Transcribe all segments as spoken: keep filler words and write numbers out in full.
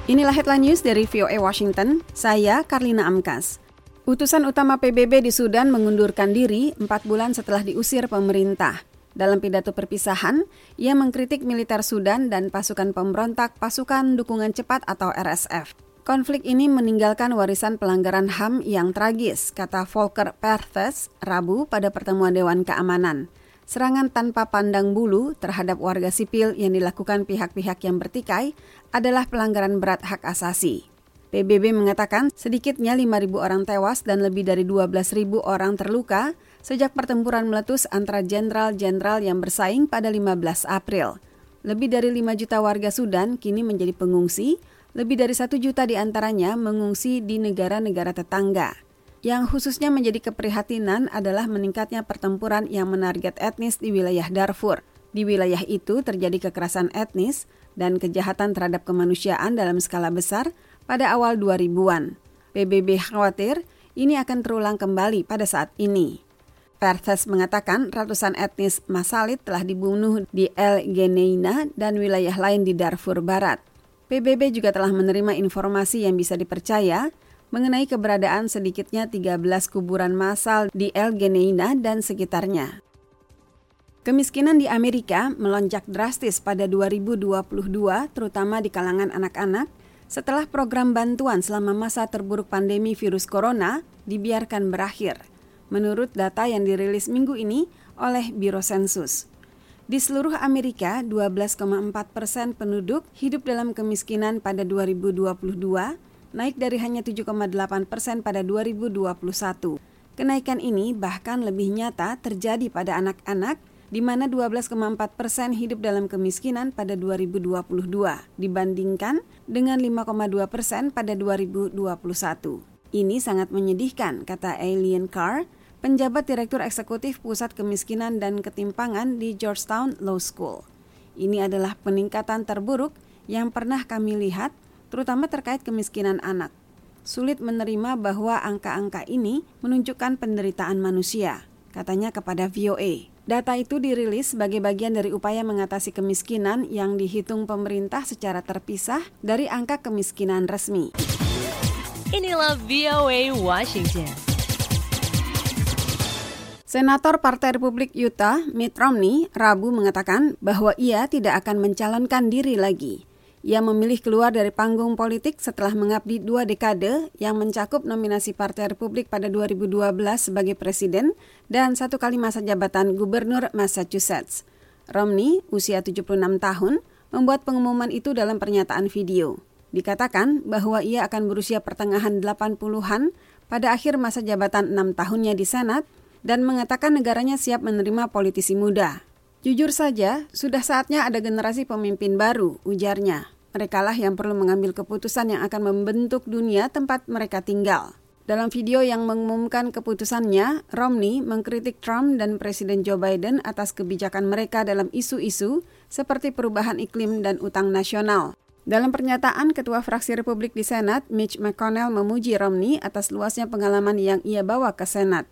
Inilah headline news dari V O A Washington, saya Karlina Amkas. Utusan utama P B B di Sudan mengundurkan diri empat bulan setelah diusir pemerintah. Dalam pidato perpisahan, ia mengkritik militer Sudan dan pasukan pemberontak Pasukan Dukungan Cepat atau R S F. Konflik ini meninggalkan warisan pelanggaran H A M yang tragis, kata Volker Perthes Rabu pada pertemuan Dewan Keamanan. Serangan tanpa pandang bulu terhadap warga sipil yang dilakukan pihak-pihak yang bertikai adalah pelanggaran berat hak asasi. P B B mengatakan sedikitnya lima ribu orang tewas dan lebih dari dua belas ribu orang terluka sejak pertempuran meletus antara jenderal-jenderal yang bersaing pada lima belas April. Lebih dari lima juta warga Sudan kini menjadi pengungsi, lebih dari satu juta di antaranya mengungsi di negara-negara tetangga. Yang khususnya menjadi keprihatinan adalah meningkatnya pertempuran yang menarget etnis di wilayah Darfur. Di wilayah itu terjadi kekerasan etnis dan kejahatan terhadap kemanusiaan dalam skala besar pada awal dua ribuan. P B B khawatir ini akan terulang kembali pada saat ini. Perthes mengatakan ratusan etnis Masalit telah dibunuh di El Geneina dan wilayah lain di Darfur Barat. P B B juga telah menerima informasi yang bisa dipercaya mengenai keberadaan sedikitnya tiga belas kuburan massal di El Geneina dan sekitarnya. Kemiskinan di Amerika melonjak drastis pada dua ribu dua puluh dua, terutama di kalangan anak-anak, setelah program bantuan selama masa terburuk pandemi virus corona dibiarkan berakhir, menurut data yang dirilis minggu ini oleh Biro Sensus. Di seluruh Amerika, dua belas koma empat persen penduduk hidup dalam kemiskinan pada dua ribu dua puluh dua, naik dari hanya tujuh koma delapan persen pada dua ribu dua puluh satu. Kenaikan ini bahkan lebih nyata terjadi pada anak-anak, di mana dua belas koma empat persen hidup dalam kemiskinan pada dua ribu dua puluh dua, dibandingkan dengan lima koma dua persen pada dua ribu dua puluh satu. Ini sangat menyedihkan, kata Eileen Carr, penjabat Direktur Eksekutif Pusat Kemiskinan dan Ketimpangan di Georgetown Law School. Ini adalah peningkatan terburuk yang pernah kami lihat, terutama terkait kemiskinan anak. Sulit menerima bahwa angka-angka ini menunjukkan penderitaan manusia, katanya kepada V O A. Data itu dirilis sebagai bagian dari upaya mengatasi kemiskinan yang dihitung pemerintah secara terpisah dari angka kemiskinan resmi. Inilah V O A Washington. Senator Partai Republik Utah, Mitt Romney, Rabu mengatakan bahwa ia tidak akan mencalonkan diri lagi. Ia memilih keluar dari panggung politik setelah mengabdi dua dekade yang mencakup nominasi Partai Republik pada dua ribu dua belas sebagai presiden dan satu kali masa jabatan gubernur Massachusetts. Romney, usia tujuh puluh enam tahun, membuat pengumuman itu dalam pernyataan video. Dikatakan bahwa ia akan berusia pertengahan delapan puluhan pada akhir masa jabatan enam tahunnya di Senat dan mengatakan negaranya siap menerima politisi muda. Jujur saja, sudah saatnya ada generasi pemimpin baru, ujarnya. Merekalah yang perlu mengambil keputusan yang akan membentuk dunia tempat mereka tinggal. Dalam video yang mengumumkan keputusannya, Romney mengkritik Trump dan Presiden Joe Biden atas kebijakan mereka dalam isu-isu seperti perubahan iklim dan utang nasional. Dalam pernyataan, Ketua Fraksi Republik di Senat, Mitch McConnell, memuji Romney atas luasnya pengalaman yang ia bawa ke Senat.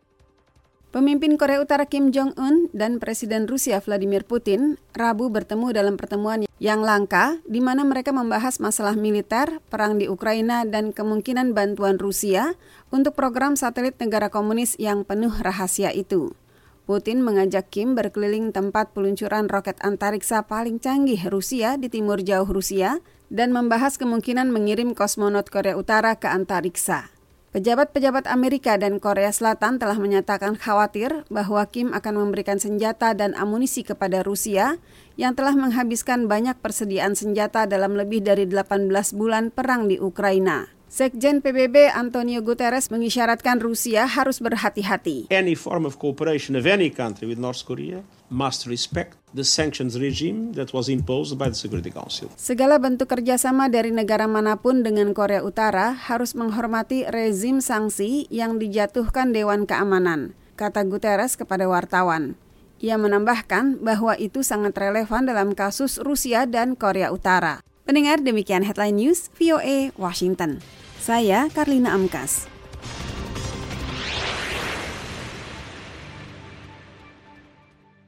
Pemimpin Korea Utara Kim Jong-un dan Presiden Rusia Vladimir Putin Rabu bertemu dalam pertemuan yang langka di mana mereka membahas masalah militer, perang di Ukraina, dan kemungkinan bantuan Rusia untuk program satelit negara komunis yang penuh rahasia itu. Putin mengajak Kim berkeliling tempat peluncuran roket antariksa paling canggih Rusia di timur jauh Rusia dan membahas kemungkinan mengirim kosmonot Korea Utara ke antariksa. Pejabat-pejabat Amerika dan Korea Selatan telah menyatakan khawatir bahwa Kim akan memberikan senjata dan amunisi kepada Rusia yang telah menghabiskan banyak persediaan senjata dalam lebih dari delapan belas bulan perang di Ukraina. Sekjen P B B Antonio Guterres mengisyaratkan Rusia harus berhati-hati. Any form of cooperation of any country with North Korea must respect the sanctions regime that was imposed by the Security Council. Segala bentuk kerjasama dari negara manapun dengan Korea Utara harus menghormati rezim sanksi yang dijatuhkan Dewan Keamanan, kata Guterres kepada wartawan. Ia menambahkan bahwa itu sangat relevan dalam kasus Rusia dan Korea Utara. Pendengar, demikian Headline News V O A Washington. Saya Karlina Amkas.